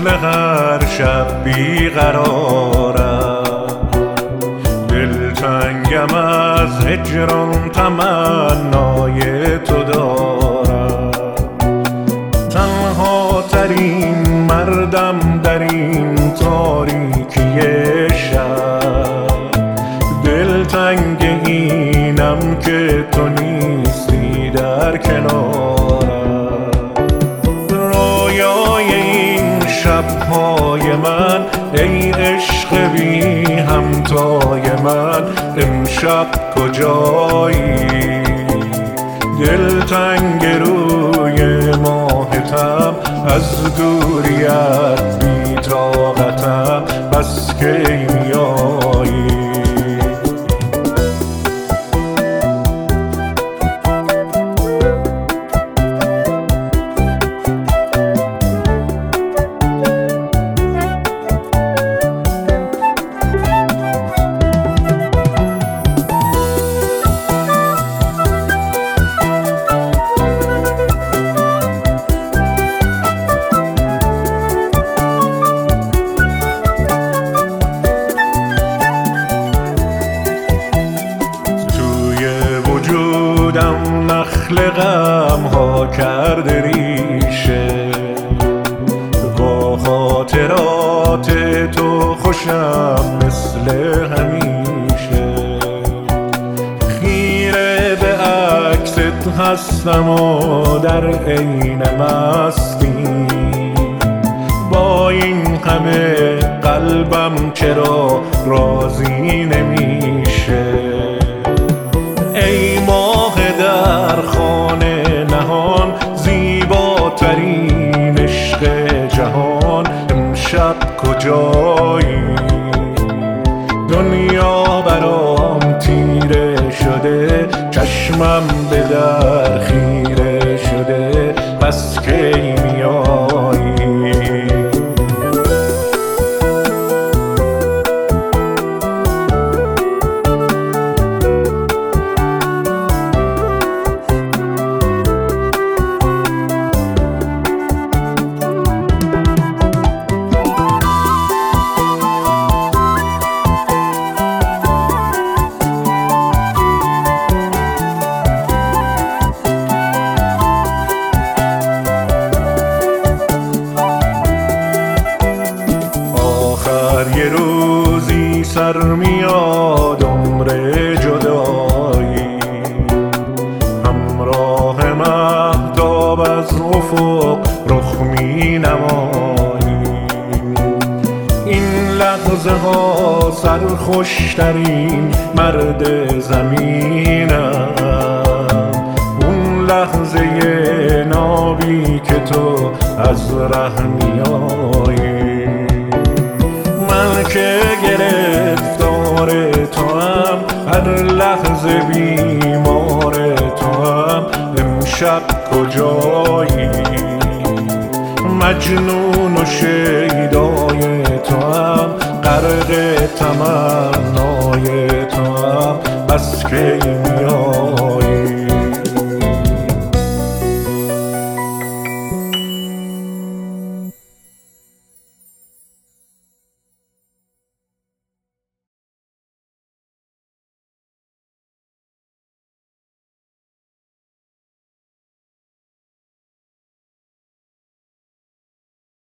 هر شب بیقرارم، دلتنگم از هجران تمنای تو دارم. تنها ترین مردم در این تاریکی شب، دلتنگ اینم که تو نیستی در کنارم. رویای این شب‌های من ای عشق بی همتای من، امشب کجایی؟ دلتنگ روی ماهتم، از دوریت بی طاقتم، بس کی میایی؟ نخل غم ها کرده ریشه، با خاطرات تو خوشم مثل همیشه. خیره به عکست هستم و در عین مستی، با این همه قلبم چرا راضی نمیشه؟ ای ماه در خانه نهان، زیباترین عشق جهان، امشب کجایی؟ دنیا برام تیره شده، چشمم به در خیره شده، بس کی میایی؟ یه روزی سر میاد عمر جدایی، همراه مهتاب از افق رخ می نمایی. این لحظه ها سرخوشترین مرد زمینم، اون لحظه نابی که تو از ره میایی. من که گرفتار تو هم، هر لحظه بیمار تو هم، امشب کجایی؟ مجنون و شیدای تو هم، غرق تمنای تو هم، بس کی میایی؟